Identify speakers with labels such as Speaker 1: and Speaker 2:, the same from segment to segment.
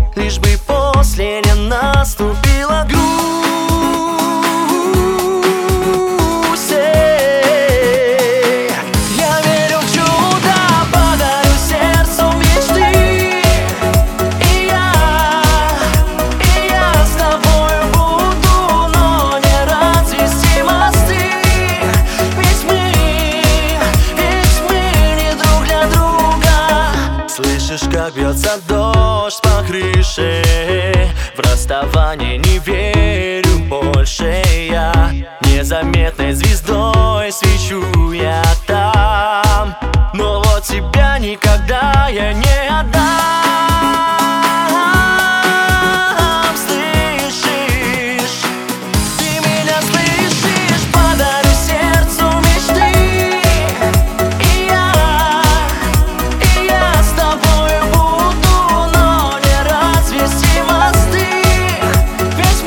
Speaker 1: лишь бы после не наступила грусть. Я верю в чудо, подарю сердцу мечты. И я с тобою буду, но не развести мосты. Ведь мы не друг для друга. Слышишь, как бьется дождь по крыше? В расставание не верю больше я. Незаметной звездой свечу я там, но вот тебя никогда я не отдам. Слышишь? Ты меня слышишь? Подарю сердцу мечты. И я с тобою буду, но не развести мосты. Ведь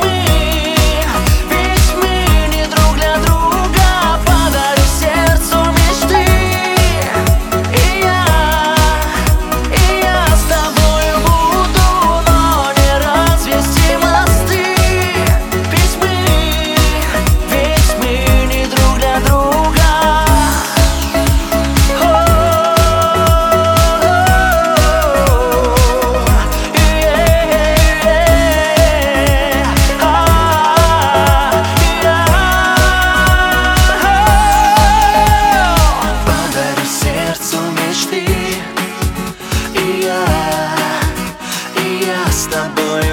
Speaker 1: мы не друг для друга. Подарю сердцу мечты. И я с тобою буду, но не развести мосты. Ведь мы не друг для друга. Подарю сердцу мечты. И я с тобой